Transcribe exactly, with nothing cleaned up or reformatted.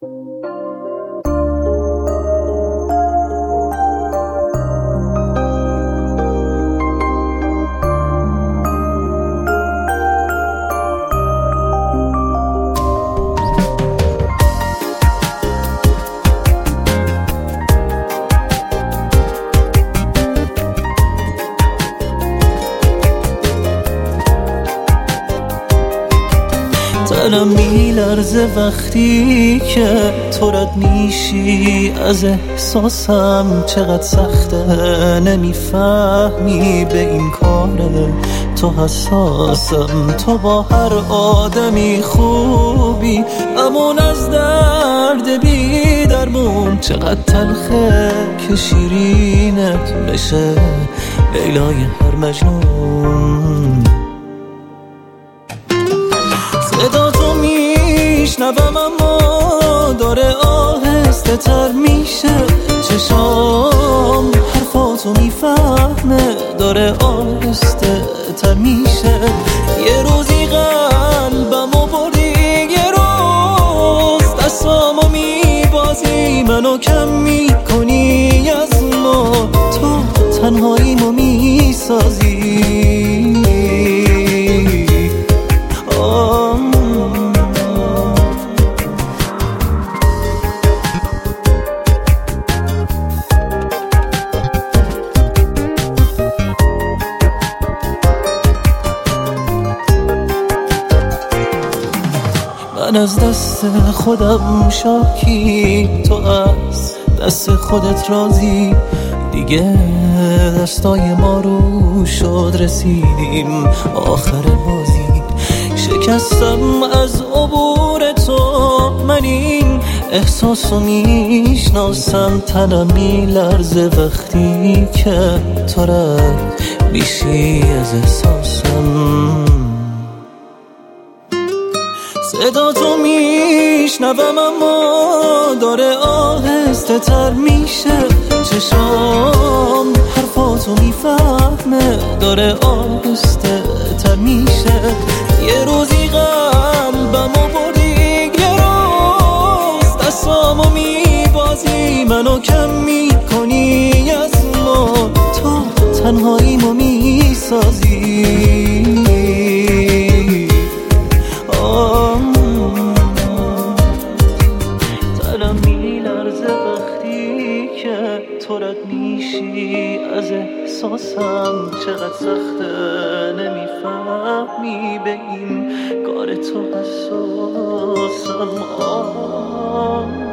دلم میلرزه وقتی که تو رد میشی از احساسم، چقدر سخته نمیفهمی به این کاره تو حساسم. تو با هر آدمی خوبی امون از درد بی درمون، چقدر تلخه که شیرینت بشه لیلای هر مجنون. صدا تو میشنوم اما داره آهسته تر میشه، چشام حرفاتو میفهمه داره آهسته تر میشه. یه روزی قلبمو بردی، یه روز دستامو میبازی، منو کم میکنی از ما، تو تنهاییمو میسازی. من از دست خودم شاکی، تو از دست خودت راضی، دیگه دستای ما رو شد رسیدیم آخر بازی. شکستم از عبور تو، من این احساسو میشناسم، تنم میلرزه وقتی که تو رد میشی از احساسم. صدا تو میشنوم اما داره آهسته تر میشه، چشام حرفاتو میفهمه داره آهسته تر میشه. یه روزی قلبمو بردی، یه روز دستامو میبازی، منو کم میکنی از ما، تو تنهاییمو میسازی. دلم میلرزه وقتی که تو رد میشی از احساسم، چقدر سخته نمیفهمی به این کار تو حساسم.